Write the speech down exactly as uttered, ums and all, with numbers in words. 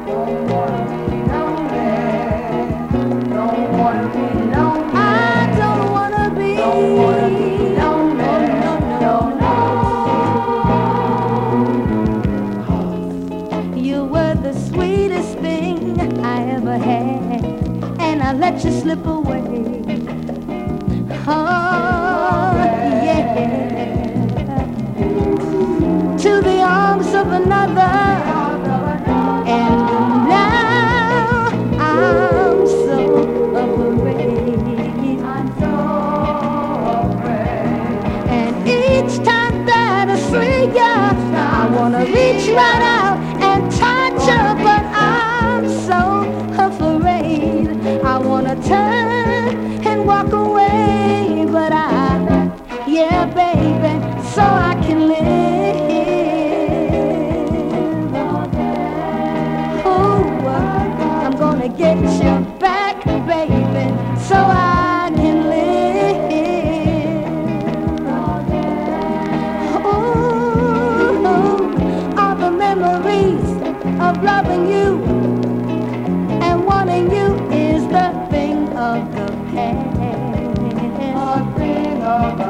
Don't wanna be lonely. Don't wanna be lonely. I don't wanna be. Don't wanna be lonely. No, no, no. You were the sweetest thing I ever had, and I let you slip away. Oh, yeah. To the arms of another. And now I'm so afraid. I'm so afraid. And each time that I see ya, I wanna reach right out and touch ya, but I'm so afraid. I wanna turn and walk away, but I, yeah, baby, so I can live. Oh, I'm gonna get you back, baby, so I can live. Oh, all the memories of loving you and wanting you is the thing of the past. A thing of the